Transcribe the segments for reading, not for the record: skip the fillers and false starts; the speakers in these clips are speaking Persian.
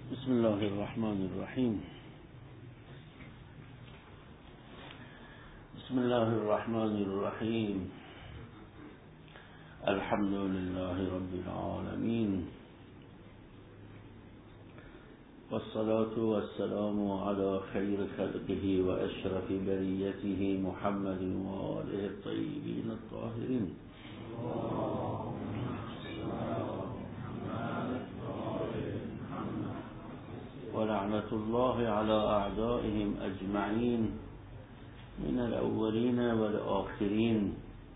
بسم الله الرحمن الرحیم. بسم الله الرحمن الرحیم. الحمد لله رب العالمین والصلاة والسلام على خير خلقه وأشرف بريته محمد وآله الطيبين الطاهرين. ولعنة الله على أعدائهم أجمعين من الأولين والآخرين.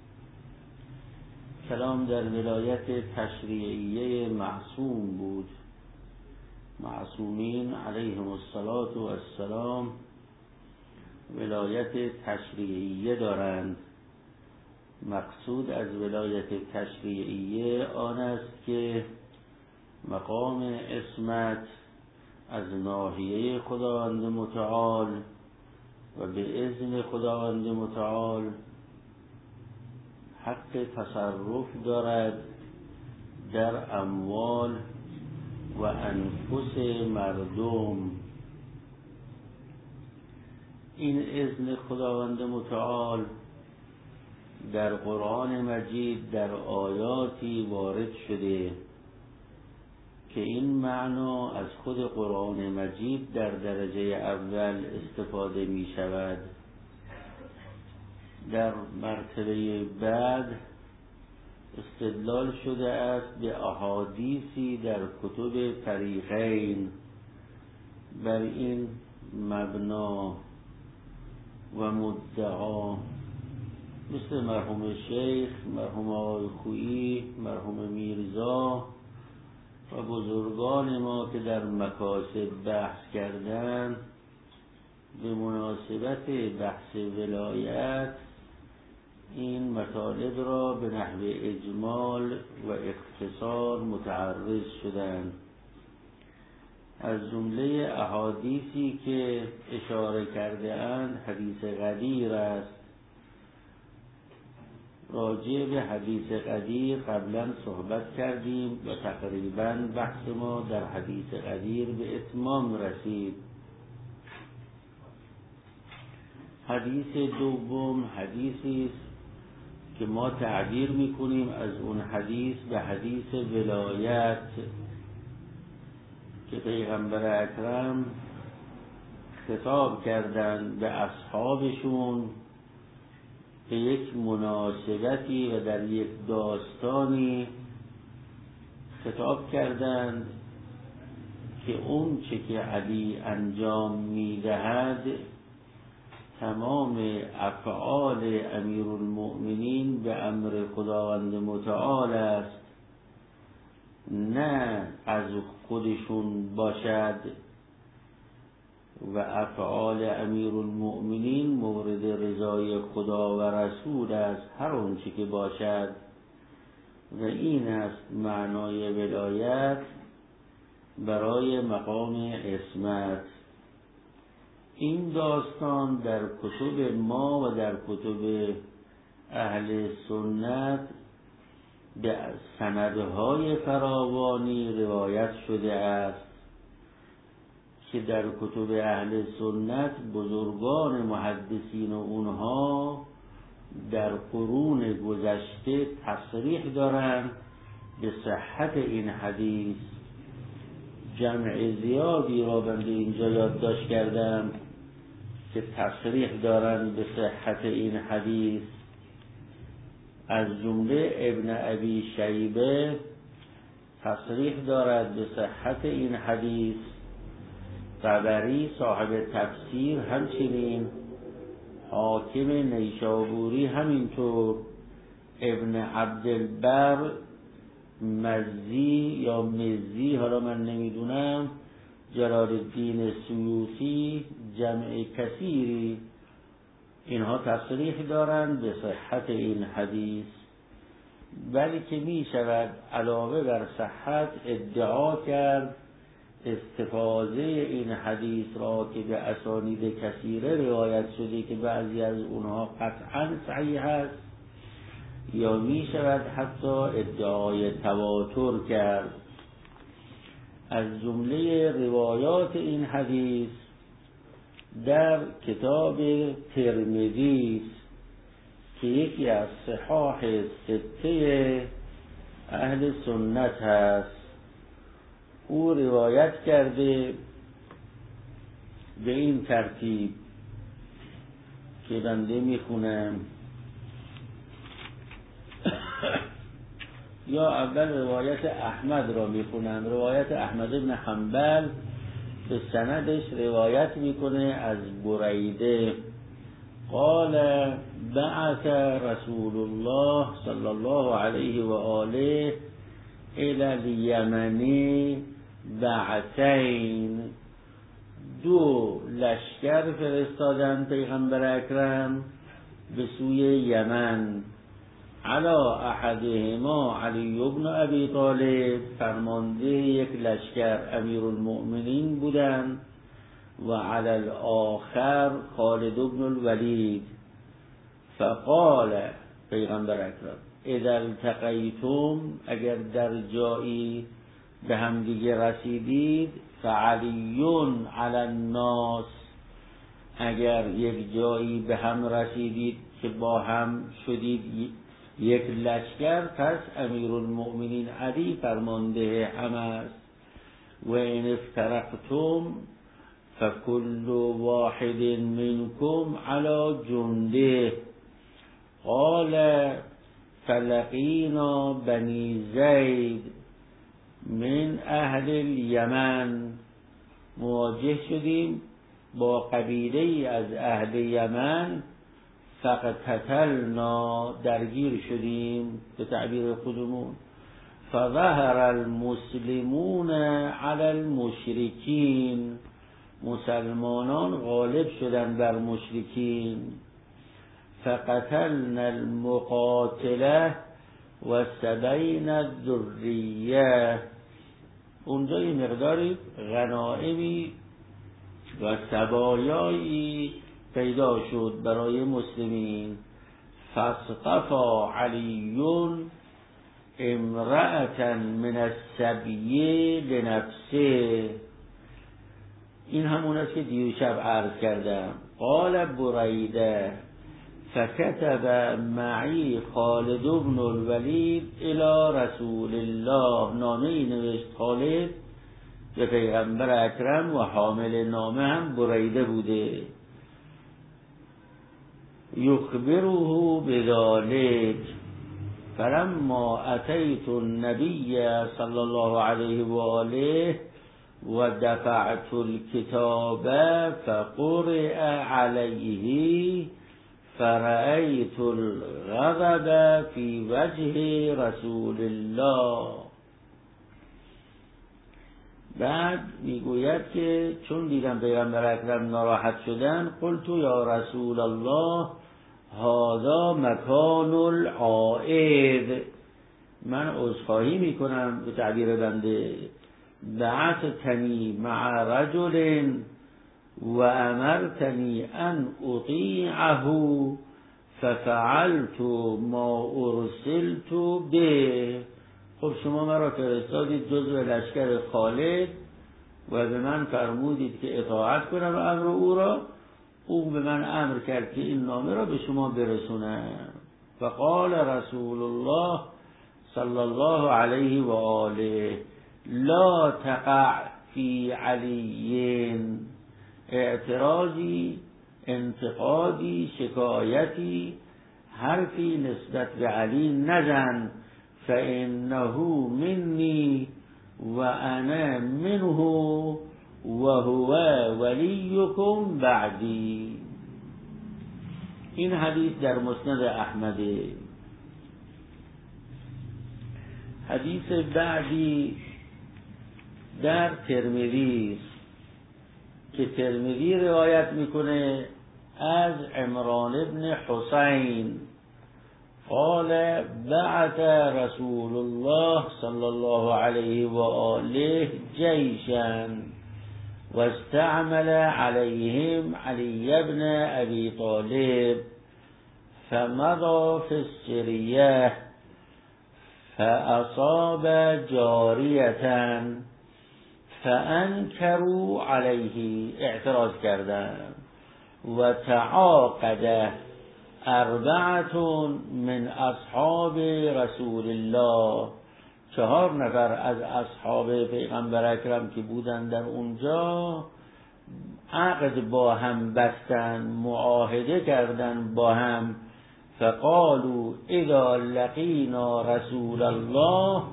کلام در ولایت تشریعیه معصوم بود. معصومین علیهم الصلاة والسلام ولایت تشریعیه دارند. مقصود از ولایت تشریعیه آن است که مقام عصمت از ناحیه خداوند متعال و به اذن خداوند متعال حق تصرف دارد در اموال و انفس مردم. این اذن خداوند متعال در قرآن مجید در آیاتی وارد شده که این معنا از خود قرآن مجید در درجه اول استفاده می شود. در مرتبه بعد استدلال شده است به احادیثی در کتب فریقین. بر این مبنا و مدعا مثل مرحوم شیخ، مرحوم آقای خویی، مرحوم میرزا و بزرگان ما که در مکاسب بحث کردند به مناسبت بحث ولایت این مطالب را به نحو اجمال و اختصار متعرض شدند. از جمله احادیثی که اشاره کرده اند حدیث غدیر است. راجع به حدیث غدیر قبلا صحبت کردیم و تقریبا بحث ما در حدیث غدیر به اتمام رسید. حدیث دوم حدیثی است که ما تعبیر میکنیم از اون حدیث به حدیث ولایت که پیغمبر اکرم خطاب کردند به اصحابشون به یک مناسبتی و در یک داستانی خطاب کردند که اون چه که علی انجام میدهد تمام افعال امیرالمؤمنین به امر خداوند متعال است، نه از خودشون باشد و افعال امیرالمؤمنین مورد رضای خدا و رسول است هر آنچه که باشد. و این است معنای ولایت برای مقام عصمت. این داستان در کتب ما و در کتب اهل سنت به سندهای فراوانی روایت شده است که در کتب اهل سنت بزرگان محدثین و اونها در قرون گذشته تصریح دارند به صحت این حدیث. جمع زیادی را بنده اینجا یادداشت کردم که تصریح دارند به صحت این حدیث. از جمله ابن ابی شیبه تصریح دارد به صحت این حدیث. طبری صاحب تفسیر همچنین، حاکم نیشابوری همینطور، ابن عبدالبر، مزی یا مزی حالا من نمیدونم، جلال الدین سیوطی، جمع کثیری، اینها تصریح دارند به صحت این حدیث. بلکه می شود علاوه بر صحت ادعا کرد استفاده این حدیث را که به اسانید کثیره روایت شده که بعضی از اونها قطعا صحیح است، یا می شود حتی ادعای تواتر کرد. از جمله روایات این حدیث در کتاب ترمذی که یکی از صحاح سته اهل سنت هست، او روایت کرده به این ترتیب که بنده میخونم. یا اول روایت احمد را میخونم. روایت احمد بن حنبل به سندش روایت میکنه از بریده قال بعث رسول الله صلی الله علیه و آله الى الیمن بعثین، دو لشکر فرستادن پیغمبر اکرم به سوی یمن. علا احدهما علی بن ابی طالب، فرمانده یک لشکر امیرالمؤمنین بودند، و علی الاخر خالد بن الولید. فقال پیغمبر اکرم اذا التقیتم، اگر در جایی به هم دیگه رسیدید، فعلی علی الناس، اگر یک جایی به هم رسیدید که با هم شدید یک لشکر، پس امیرالمؤمنین علی فرمانده هم است. و این افترقتم فکل واحد منکم علی جنده. قال فلقینا بنی زید من اهل الیمن، مواجه شدیم با قبیله از اهل یمن. فقتلنا، درگیر شدیم به تعبیر خودمون. فظهر المسلمون علی المشرکین، مسلمانان غالب شدن بر مشرکین. فقتلنا المقاتله و سبینا الذریه، اونجا این مقداری غنایمی و سبایایی پیدا شد برای مسلمین. فاصطفى علی امرأة من السبی لنفسه، این همون است که دیوشب عرض کردم. قال بریده فكتب معی خالد بن الولید الى رسول الله، نامه ای نوشت خالد به پیغمبر اکرم و حامل نامه هم بریده بوده. یخبره بذلك فلما اتیت النبی صلی الله علیه و آله و دفعت الكتاب فقرئ علیه فرأیت الغضب فی وجه رسول الله. بعد میگوید که چون دیدم پیغمبر اکرم ناراحت شدن، قلت یا رسول الله هذا مکان العائد، من عذرخواهی میکنم به تعبیر بنده، بعثتنی مع رجل و امرتنی ان اطیعه ففعلت ما ارسلت به. خب شما مرا فرستادید جزو لشکر خالد و به من فرمودید که اطاعت کنم امر او را، او به من امر کرد که این نامه را به شما برسونم. فقال رسول الله صلی الله علیه و آله لا تقع فی علی، اعتراضی، انتقادی، شکایتی، حرفی نسبت به علی نزن. فانه منی و انا منه و هو ولیکم بعدی. این حدیث در مسند احمده. حدیث بعدی در ترمذی که ترمذی روایت میکنه از عمران ابن حسین قال بعث رسول الله صلی الله علیه و آله جیشا و استعمل علیهم علی بن ابی طالب فمضى في السریه فاصاب جاریة فانکروا علیه، اعتراض کردن. و تعاقد 4 من اصحاب رسول الله، 4 نفر از اصحاب پیغمبر اکرم که بودن در اونجا عقد با هم بستن، معاهده کردن با هم. فقالوا اذا لقینا رسول الله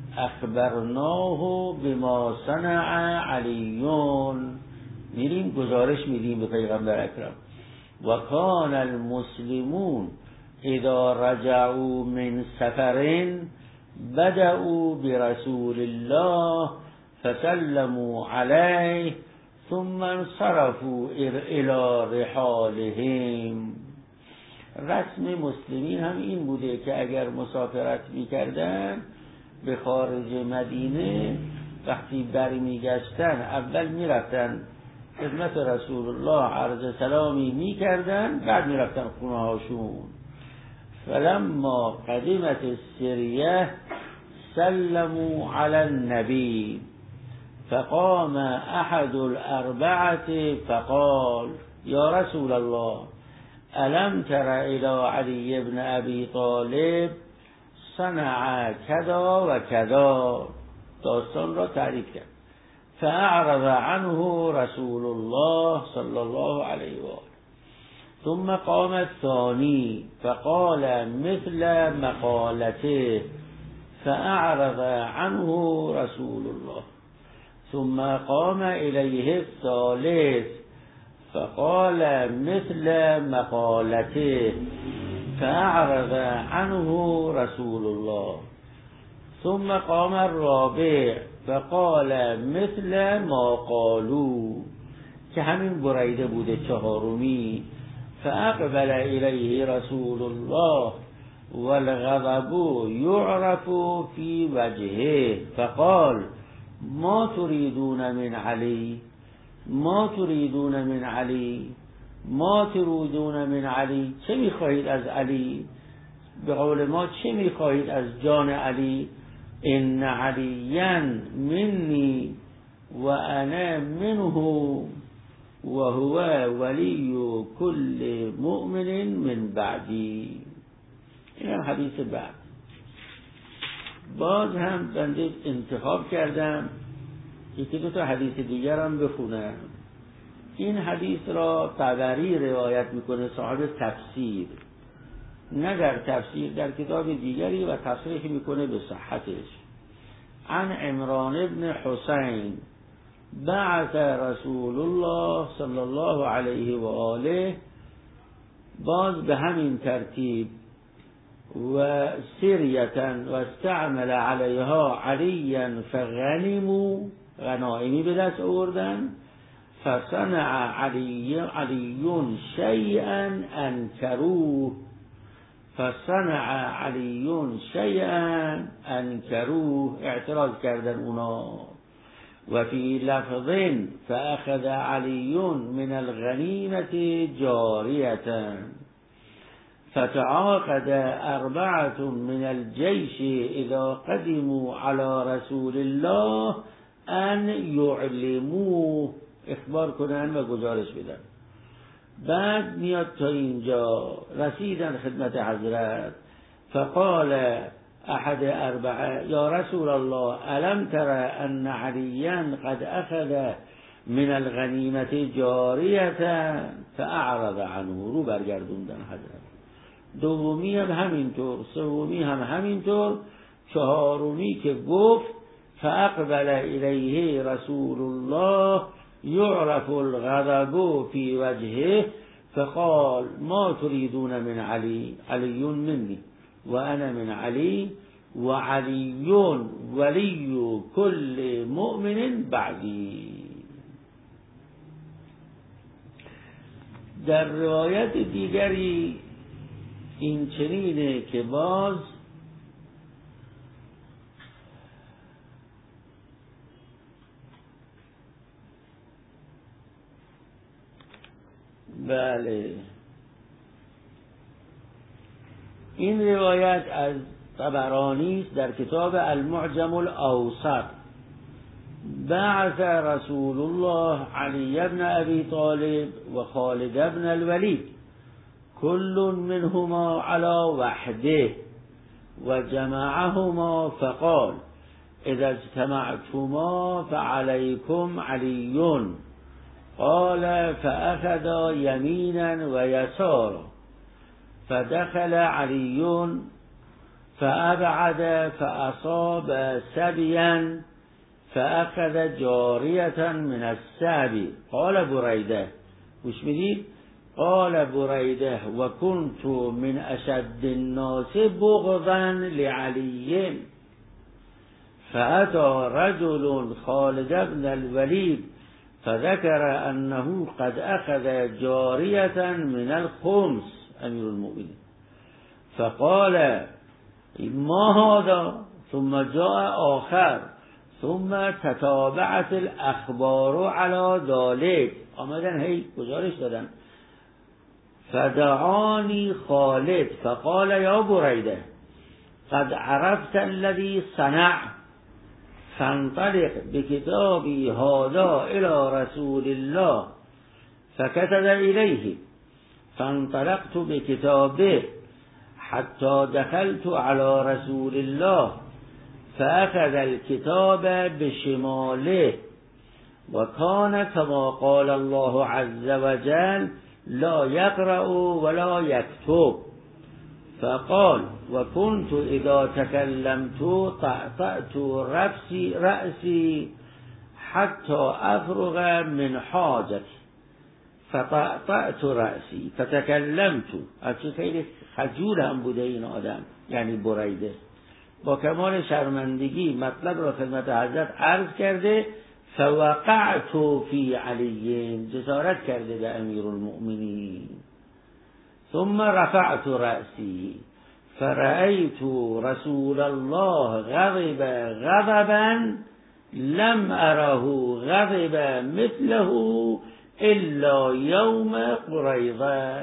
اخبرناه بما صنع علیون، میریم گزارش میدیم به پیغمبر اکرم. و کان المسلمون اذا رجعوا من سفر بدأوا برسول الله فسلموا علیه ثم انصرفوا الى رحالهم. رسم مسلمین هم این بوده که اگر مسافرت میکردن به خارج مدینه، وقتی برمیگشتن اول میرفتن خدمت رسول الله عرض سلامی میکردن، بعد میرفتن خونه هاشون. فلما قدمت السریه سلموا علی النبی فقام احد 4 فقال یا رسول الله الم تر الى علی بن ابی طالب صنع کذا و کذا، داستان را تعریف کرد. فاعرض عنه رسول الله صلی الله علیه و آله. ثم قام الثانی فقال مثل مقالته فاعرض عنه رسول الله. ثم قام الیه الثالث فقال مثل مقالته فاعرض عنه رسول الله. ثم قام الرابع فقال مثل ما قالوا، که همین بریده بوده 4می. فاقبل الیه رسول الله والغضب یعرف فی وجهه فقال ما تريدون من علی، ما تريدون من علی، ما تريدون من علی، چه میخواهید از علی؟ به قول ما چه میخواهید از جان علی؟ ان علیا منی و انا منه و هو ولی کل مؤمن من بعدی. این هم حدیث بعد. باز هم بنده انتخاب کردم 1-2 حدیث دیگر هم بخونم. این حدیث را طبری روایت میکنه، صاحب تفسیر، نه در تفسیر، در کتاب دیگری، و تصریح میکنه به صحتش. عن عمران بن حسین بعث رسول الله صلی الله علیه و آله، باز به همین ترتیب، و سریتا و استعمل علیها علیا فغنموا، غنائمی به دست آوردن. فصنع علی شیئا انکروه، فصنع علی شیئا انکروه، اعتراض کردن اونا. و فی لفظ فاخذ علی من الغنیمة جاریة فتعاقد 4 من الجيش اذا قدموا على رسول الله ان یعلموه، اخبار کنن و گزارش بدن. بعد میاد تا اینجا، رسیدن خدمت حضرت. فقال احد 4 یا رسول الله الم تر ان علیا قد اخذ من الغنیمة جاریة فاعرض عنه، رو برگردوندن حضرت. دومی هم همینطور، سومی هم همینطور، 4می که گفت فاقبل الیه رسول الله یعرف الغضب فی وجهه فقال ما تريدون من علی، علی منی و انا من علی و علی ولی کل مؤمن بعدی. در روایت دیگری این چنینه که باز بله، این روایت از طبرانی است در کتاب المعجم الاوسط بعث رسول الله علي بن أبي طالب وخالد بن الوليد كل منهما على وحده وجمعهما فقال إذا اجتمعتما فعليكم علي. قال فأخذ يمينا ويسارا، فدخل علي فأبعد فأصاب سبيا فأخذ جارية من السبي. قال بريدة، وش بدید؟ قال بريدة وكنت من أشد الناس بغضا لعلي، فأتى رجل خالد بن الوليد فذكر أنه قد أخذ جارية من الخمس أمير المؤمنين، فقال ما هذا؟ ثم جاء آخر، ثم تتابعت الأخبار على ذلك، آمدن هی گزارش دادن. فدعاني خالد فقال يا بريدة قد عرفت الذي صنع، فانطلق بكتابي هذا إلى رسول الله. فكتب إليه، فانطلقت بكتابه حتى دخلت على رسول الله، فأخذ الكتاب بشماله، وكان كما قال الله عز وجل لا يقرأ ولا يكتب. فقال وكنت إذا تكلمت طأطأت رأسي حتى أفرغ من حاجتي، فطأطأت رأسي فتكلمت. اچه خیلی خجول هم بوده این آدم، یعنی بریده، با کمال شرمندگی مطلب را خدمت حضرت عرض کرده. فوقعت فی علی، جسارت کرده به امیر المؤمنین. ثم رفعت رأسی فرأيت رسول الله غضب غضبا لم أره غضب مثله إلا يوم قريظة.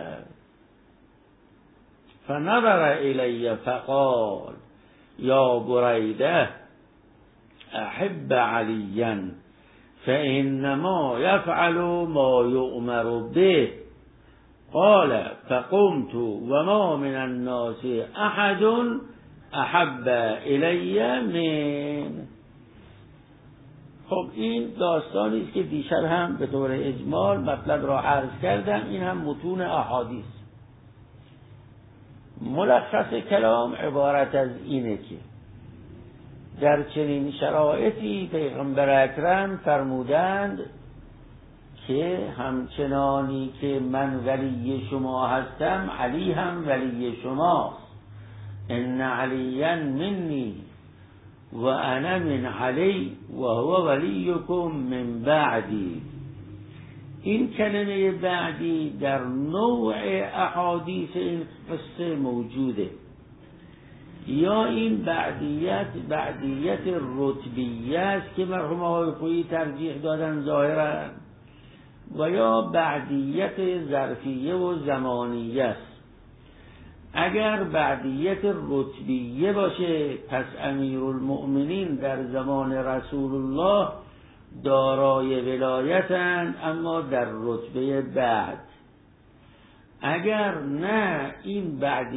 فنظر إلي فقال يا بريدة أحب عليا فإنما يفعل ما يؤمر به. قال فقمت وما من الناس أحد أحب إلي من. خب این داستانی است که دیشب هم به طور اجمال مطلب را عرض کردم. این هم متون احادیث. ملخص کلام عبارت از اینه که در چنین شرایطی پیغمبر اکرم فرمودند که همچنانی که من ولی شما هستم علی هم ولی شماست. ان علیا منی و انا من علی و هو ولیکم من بعدی. این کلمه بعدی در نوع احادیث این قصه موجوده. یا این بعدیت رتبیه است که مرحوم آقای خویی ترجیح دادن ظاهرا، و یا بعدیت ظرفیه و زمانیه است. اگر بعدیت رتبیه باشه پس امیرالمؤمنین در زمان رسول الله دارای ولایتن، اما در رتبه بعد. اگر نه این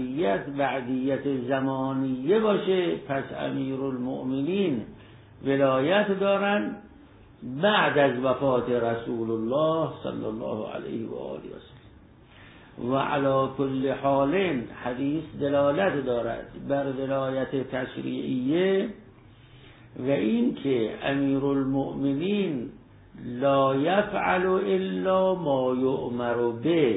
بعدیت زمانیه باشه پس امیرالمؤمنین ولایت دارن بعد از وفات رسول الله صلی الله علیه و آله و سلم. و علی کل حال حدیث دلالت دارد بر ولایت تشریعیه، و این که امیرالمؤمنین لا یفعل الا ما یؤمر به،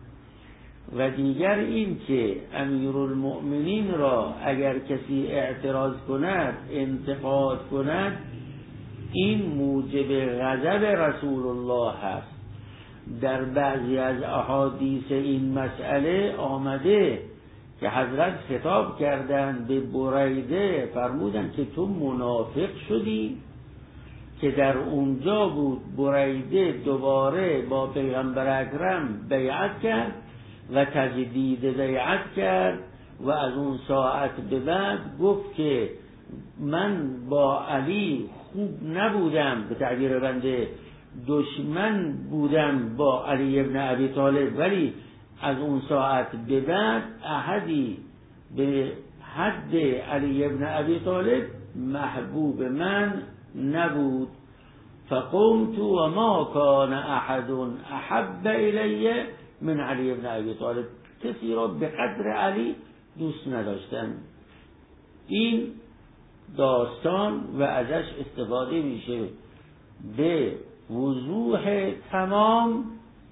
و دیگر این که امیرالمؤمنین را اگر کسی اعتراض کند انتقاد کند این موجب غضب رسول الله هست. در بعضی از احادیث این مسئله آمده که حضرت خطاب کردند به بریده، فرمودند که تو منافق شدی، که در اونجا بود بریده دوباره با پیغمبر اکرم بیعت کرد و تجدید بیعت کرد، و از اون ساعت به بعد گفت که من با علی خوب نبودم، به تعبیر بنده دشمن بودم با علی ابن ابی طالب، ولی از اون ساعت به بعد احدی به حد علی ابن ابی طالب محبوب من نبود. فقمت و ما کان احد احب الی من علی ابن ابی طالب، کسی را به قدر علی دوست نداشتم. این داستان و ازش استفاده میشه به وضوح تمام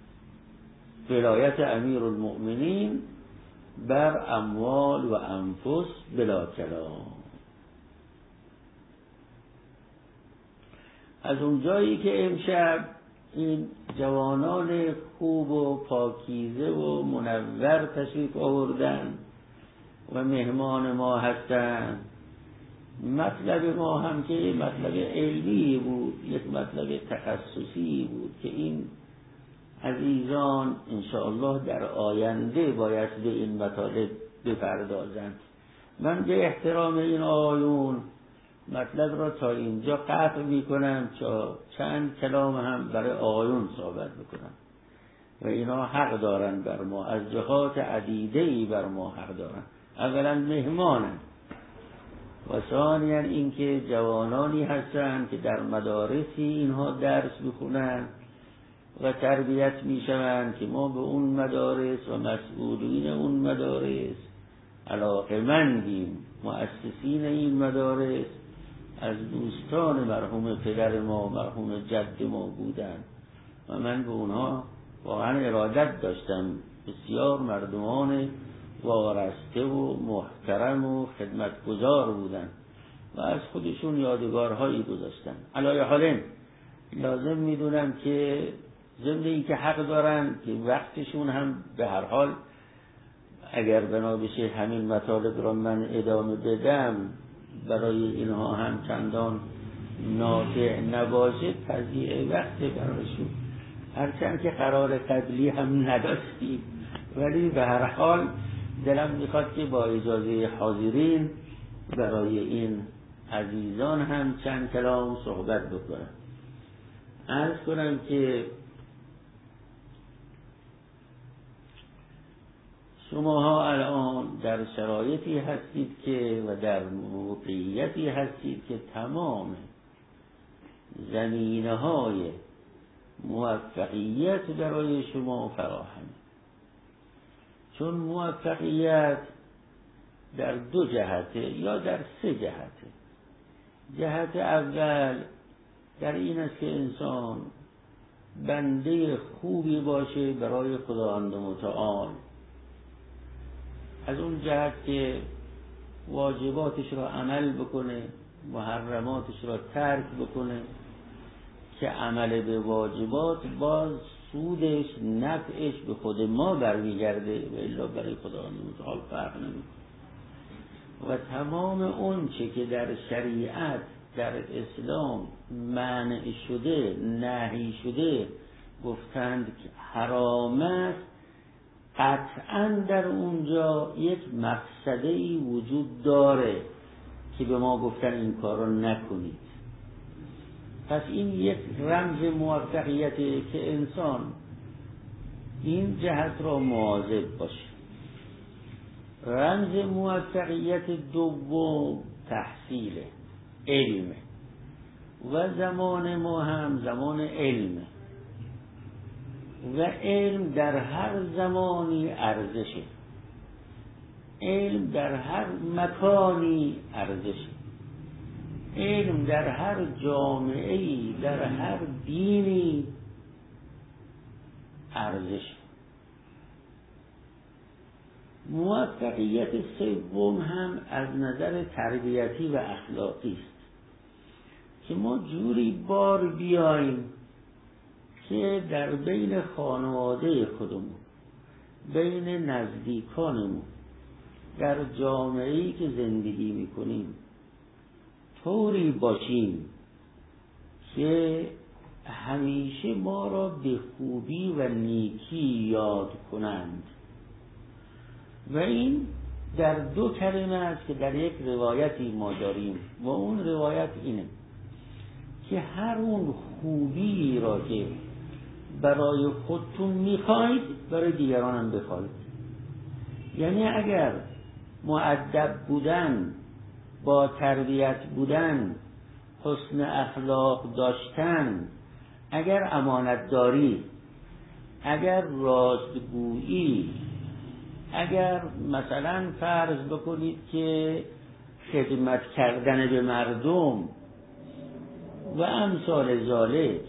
ولایت امیر المؤمنین بر اموال و انفس بلا کلام. از اون جایی که امشب این جوانان خوب و پاکیزه و منور تشریف آوردن و مهمان ما هستند، مطلب ما هم که مطلب علمی بود، یک مطلب تخصصی بود که این عزیزان انشاءالله در آینده باید به این مطالب بپردازند. من به احترام این آیون مطلب را تا اینجا قطع میکنم تا چند کلام هم برای آیون صحبت بکنم و اینا حق دارن بر ما، از جهات عدیده‌ای بر ما حق دارن. اولا مهمانن و ثانیاً اینکه جوانانی هستند که در مدارسی اینها درس بخونن و تربیت میشوند که ما به اون مدارس و مسئولین اون مدارس علاقه‌مندیم. مؤسسین این مدارس از دوستان مرحوم پدر ما، مرحوم جد ما بودند و من به اونها واقعا ارادت داشتم. بسیار مردمان وارسته و محترم و خدمتگزار بودند و از خودشون یادگارهایی گذاشتن. علای حالین لازم میدونم که ضمن این که حق دارن که وقتشون هم به هر حال اگر بنا بشه همین مطالب را من ادامه بدم برای اینها هم چندان نافع نباشه، تضییع وقت برایشون، هرچند که قرار قبلی هم نداشتیم، ولی به هر حال دلم میخواد که با اجازه حاضرین برای این عزیزان هم چند کلام صحبت بکنم. عرض کنم که شماها الان در شرایطی هستید که و در موقعیتی هستید که تمام زمینه‌های موفقیت برای شما فراهمه. چون موفقیت در دو جهته یا در سه جهته. جهت اول در این است که انسان بنده خوبی باشه برای خداوند متعال، از اون جهت که واجباتش را عمل بکنه، محرماتش را ترک بکنه، که عمل به واجبات باز سودش نفعش به خود ما برمیگرده و الا برای خداوند متعال فرق نمیکنه. و تمام اون چه که در شریعت در اسلام منع شده، نهی شده، گفتند که حرام است، قطعا در اونجا یک مقصدی وجود داره که به ما گفتن این کار رو نکنید. پس این یک رمز موفقیته که انسان این جهت را مواظب باشه. رمز موفقیت دوم تحصیله، علمه و زمان ما هم زمان علمه و علم در هر زمانی ارزشه، علم در هر مکانی ارزشه، علم در هر جامعه‌ای، در هر دینی ارزشه. موفقیت سوم هم از نظر تربیتی و اخلاقی است که ما جوری بار بیاییم که در بین خانواده خودمون، بین نزدیکانمون، در جامعه‌ای که زندگی میکنیم طوری باشیم که همیشه ما را به خوبی و نیکی یاد کنند. و این در دو کلمه است که در یک روایتی ما داریم و اون روایت اینه که هر اون خوبی را که برای خودتون میخواید برای دیگران هم بخواید. یعنی اگر مؤدب بودن، با تربیت بودن، حسن اخلاق داشتن، اگر امانتداری، اگر راستگویی، اگر مثلا فرض بکنید که خدمت کردن به مردم و امثال ذالک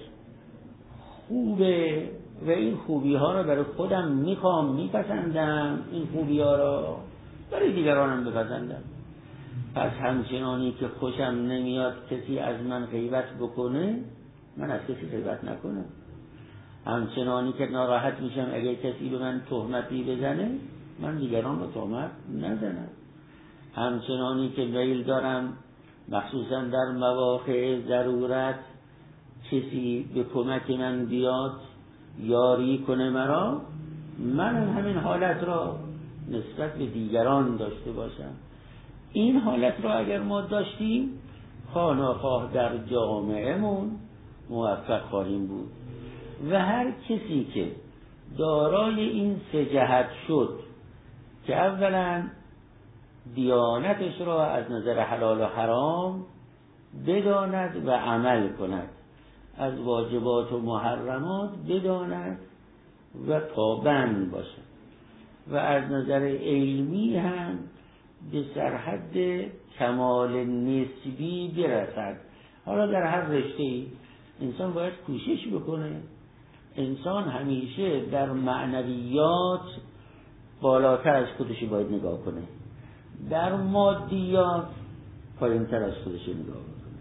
خوبه و این خوبی ها را برای خودم میپسندم، این خوبی ها را برای دیگرانم بپسندم. پس همچنانی که خوشم نمیاد کسی از من غیبت بکنه، من از کسی غیبت نکنم. همچنانی که ناراحت میشم اگه کسی به من تهمتی بزنه، من دیگران رو تهمت نزنم. همچنانی که میل دارم مخصوصا در مواقع ضرورت کسی به کمک من بیاد، یاری کنه مرا، من همین حالت را نسبت به دیگران داشته باشم. این حالت را اگر ما داشتیم، خانه‌خواه در جامعهمون موفق خواهیم بود. و هر کسی که دارای این سه جهت شد که اولا دیانتش را از نظر حلال و حرام بداند و عمل کند، از واجبات و محرمات بداند و پابند باشد، و از نظر علمی هم به سرحد کمال نسبی برسد. حالا در هر رشته‌ای انسان باید کوشش بکنه. انسان همیشه در معنویات بالاتر از خودش باید نگاه کنه، در مادیات پایین‌تر از خودش نگاه کنه.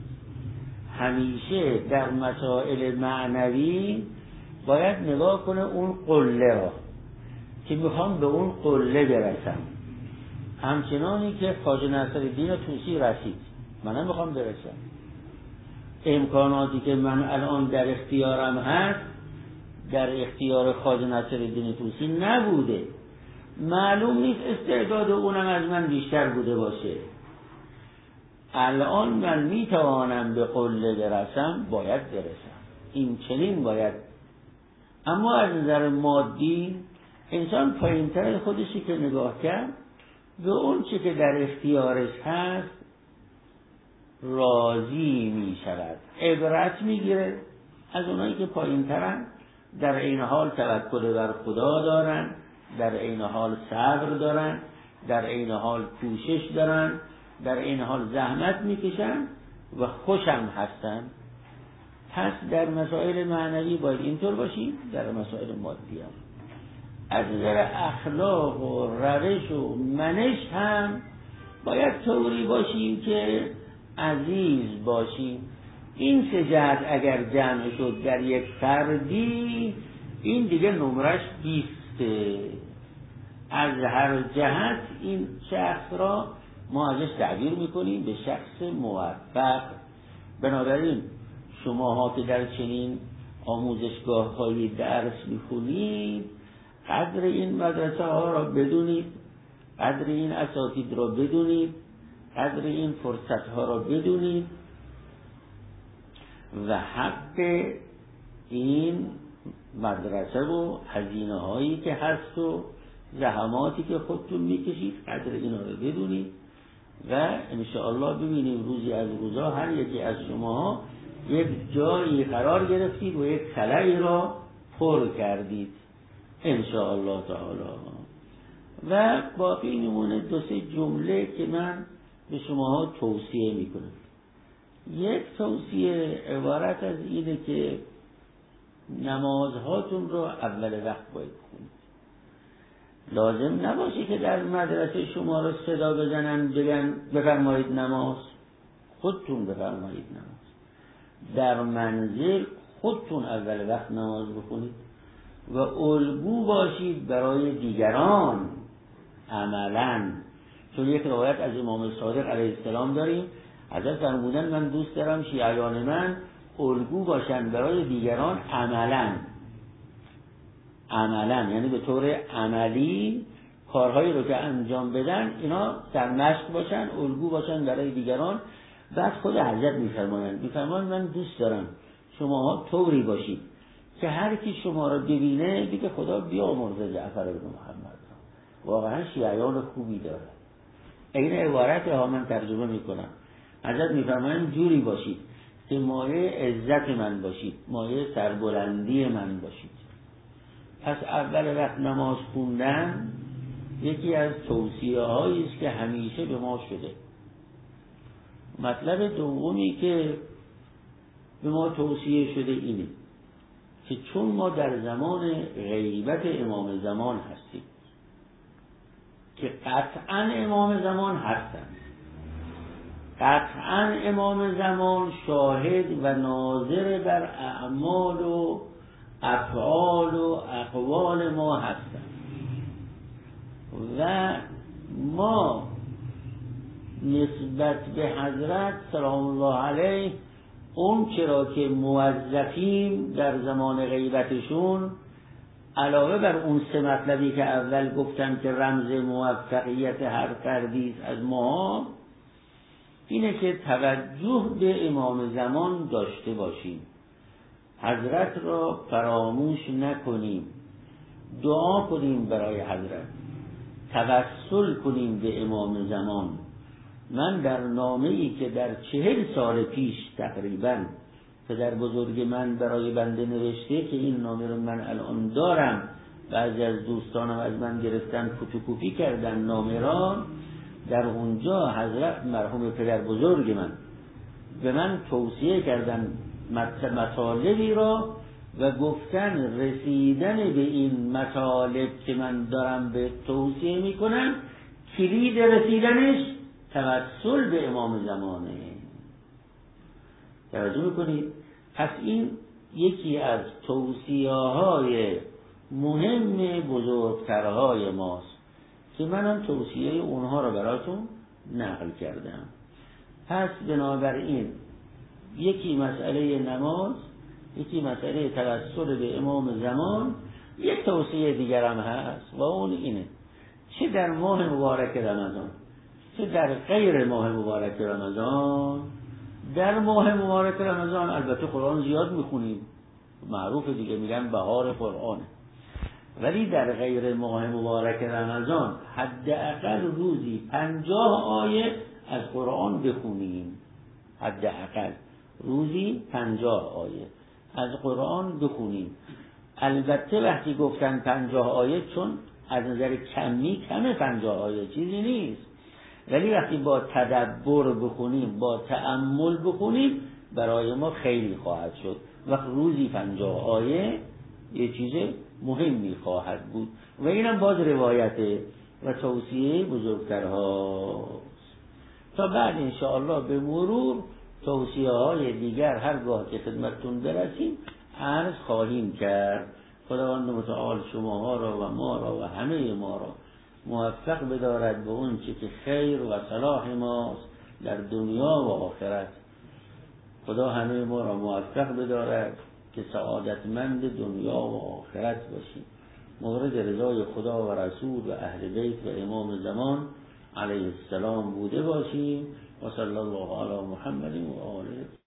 همیشه در مسائل معنوی باید نگاه کنه اون قله را که میخوام به اون قله برسم. همچنانی که خواجه نصرالدین طوسی رسید، منم میخوام برسم. امکاناتی که من الان در اختیارم هست در اختیار خواجه نصرالدین طوسی نبوده. معلوم نیست استعداد اونم از من بیشتر بوده باشه. الان من میتوانم به قله برسم، باید برسم. این چنین باید. اما از نظر مادی انسان پایین‌تر از خودشی که نگاه کرد، به اون چی که در اختیارش هست راضی می شود، عبرت می گیره از اونایی که پایین‌ترن، در این حال توکل بر خدا دارن، در این حال صبر دارن، در این حال کوشش دارن، در این حال زحمت میکشن و خوشم هستن. پس در مسائل معنوی باید اینطور باشیم، در مسائل مادی هم از نظر اخلاق و روش و منش هم باید طوری باشیم که عزیز باشیم. این سه جهت اگر جمع شد در یک فردی، این دیگه نمرش 20. از هر جهت این شخص را ما ازش تعبیر میکنیم به شخص موفق. بنابراین شماها که در چنین آموزشگاه های درس میخونید، قدر این مدرسه ها را بدونید، قدر این اساتید را بدونید، قدر این فرصت ها را بدونید و حق این مدرسه و هزینه هایی که هست و زحماتی که خودتون میکشید، قدر اینا رو بدونید و انشاءالله ببینیم روزی از روزها هر یکی از شما یک جایی قرار گرفتید و یک خلایی را پر کردید انشاءالله تعالی. و باقی میمونه 2-3 جمله که من به شماها توصیه میکنم. یک توصیه عبارت از اینه که نمازهاتون رو اول وقت باید خونید. لازم نباشه که در مدرسه شما رو صدا بزنن بگن بفرمایید نماز، خودتون بفرمایید نماز. در منزل خودتون اول وقت نماز بخونید و الگو باشید برای دیگران عملاً. چون یک روایت از امام صادق علیه السلام داریم، حضرت فرمودن من دوست دارم شیعیان من الگو باشن برای دیگران عملاً، یعنی به طور عملی کارهایی رو که انجام بدن اینا در مشق باشن، الگو باشن برای دیگران. بعد خود حضرت میفرمایند من دوست دارم شماها طوری باشید که هر کی شما را ببینه بگه خدا بیامرزه جعفر بن محمد. واقعا شیعیان خوبی داره. این عبارت ها من ترجمه میکنم. حضرت میفرمایند جوری باشید که مایه عزت من باشید، مایه سربلندی من باشید. پس اول وقت نماز خوندن یکی از توصیه هایی است که همیشه به ما شده. مطلب دومی که به ما توصیه شده اینه که چون ما در زمان غیبت امام زمان هستیم که قطعاً امام زمان هستند، قطعاً امام زمان شاهد و ناظر بر اعمال و افعال و اقوال ما هستند و ما نسبت به حضرت سلام الله علیه اون چرا که موظفیم در زمان غیبتشون، علاوه بر اون سه مطلبی که اول گفتم که رمز موفقیت هر فردی از ما، اینه که توجه به امام زمان داشته باشیم، حضرت را فراموش نکنیم، دعا کنیم برای حضرت، توسل کنیم به امام زمان. من در نامه‌ای که در 40 سال پیش تقریباً پدر بزرگ من برای بنده نوشته که این نامه رو من الان دارم، بعضی از دوستانم از من گرفتن فتوکپی کردن نامه را، در اونجا حضرت مرحوم پدر بزرگ من به من توصیه کردن مطالبی را و گفتن رسیدن به این مطالب که من دارم به توصیه میکنم، کلید رسیدنش توسل به امام زمانه. توجه میکنید؟ پس این یکی از توصیه‌های مهم بزرگترهای ماست که منم توصیه اونها رو براتون نقل کردم. پس بنابراین یکی مسئله نماز، یکی مسئله توسل به امام زمان، یک توصیه دیگر هم هست و اون اینه چه در ماه مبارک رمضان چه در غیر ماه مبارک رمضان. در ماه مبارک رمضان البته قرآن زیاد میخونیم، معروف دیگه، میگن بهار قرآن، ولی در غیر ماه مبارک رمضان حداقل روزی 50 آیه از قرآن بخونیم. حداقل روزی 50 آیه از قرآن بخونیم. البته وقتی گفتن 50 آیه چون از نظر کمی کمه 50 آیه چیزی نیست، ولی وقتی با تدبر بخونیم، با تأمل بخونیم، برای ما خیلی خواهد شد. وقت روزی 50 آیه یه چیز مهمی خواهد بود و اینم باز روایته و توصیه بزرگترهاست. تا بعد انشاءالله به مرور توصیه های دیگر هرگاه که خدمتتون برسیم عرض خواهیم کرد. خداوند متعال شماها را و ما را و همه ما را موفق بدارد به اون چه که خیر و صلاح ماست در دنیا و آخرت. خدا همه ما را موفق بدارد که سعادتمند دنیا و آخرت باشیم، مورد رضای خدا و رسول و اهل بیت و امام زمان علیه السلام بوده باشیم. و صلی الله علی محمد و آله.